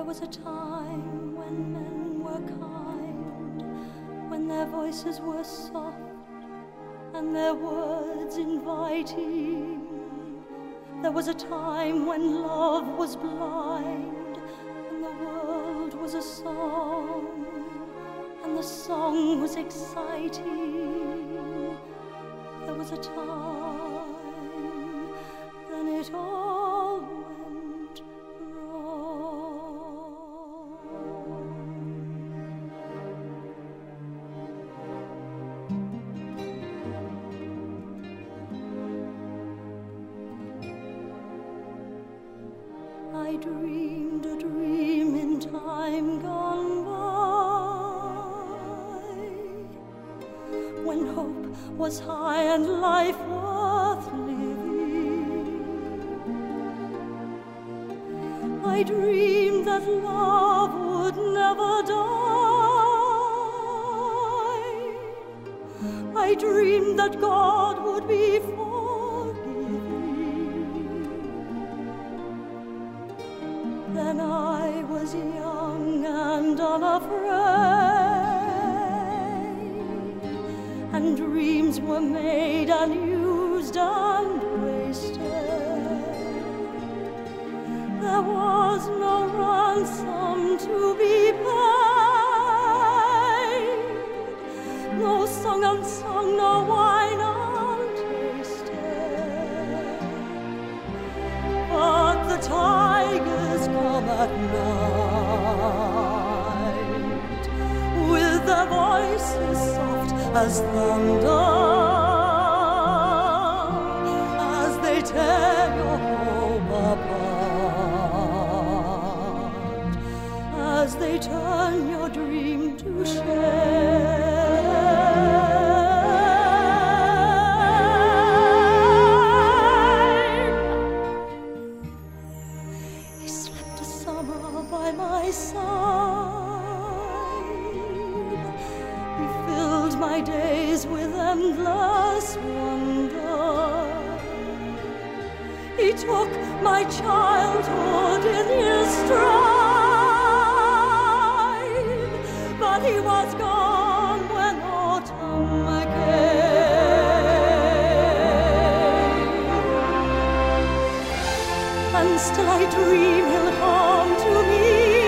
There was a time when men were kind, when their voices were soft and their words inviting. There was a time when love was blind and the world was a song, and the song was exciting. There was a time, then it all went wrong. I dreamed a dream in time gone by, when hope was high and life worth living. I dreamed that love would never die. I dreamed that God would be forgiving. Then I was young and unafraid, and dreams were made and used and wasted. There was no ransom to be paid, no song unsung, no wine untasted. But the tigers come at night, with their voices soft as thunder, as they tear your home apart, as they turn your dream to shame. He slept a summer by my side. He filled my days with endless wonder. He took my childhood in his stride, but he was gone when autumn came. And still I dream he'll come to me,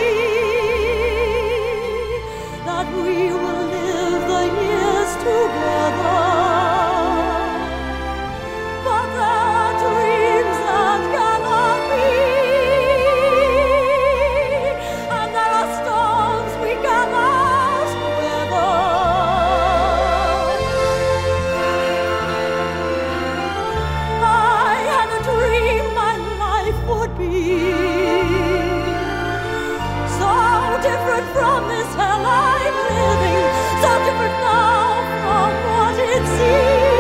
that we will live the years together. But there are dreams that cannot be, and there are storms we cannot weather. I had a dream my life would be so different from this hell I'm living, so different now from what it seemed.